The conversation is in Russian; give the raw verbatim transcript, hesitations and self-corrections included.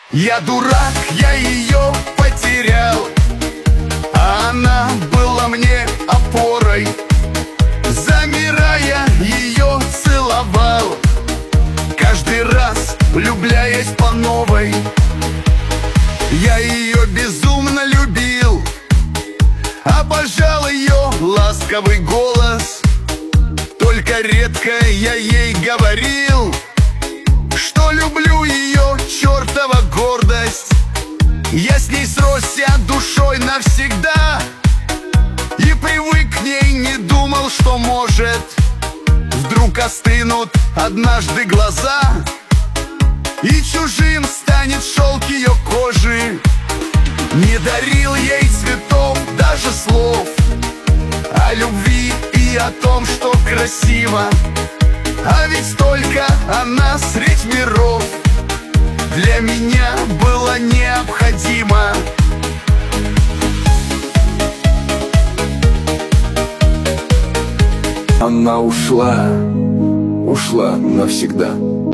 Я дурак, я ее потерял, а она была мне опорой. Замирая, ее целовал, каждый раз влюбляясь по новой. Я ее безумно любил, обожал ее ласковый голос. Только редко я ей говорил, что люблю ее чертова гордость. Я с ней сросся душой навсегда и привык к ней, не думал, что может вдруг остынут однажды глаза, и чужим станет шелк ее кожи. Не дарил ей цветов, даже слов о любви и о том, что красиво. А ведь столько она средь миров для меня было необходимо. Она ушла, ушла навсегда.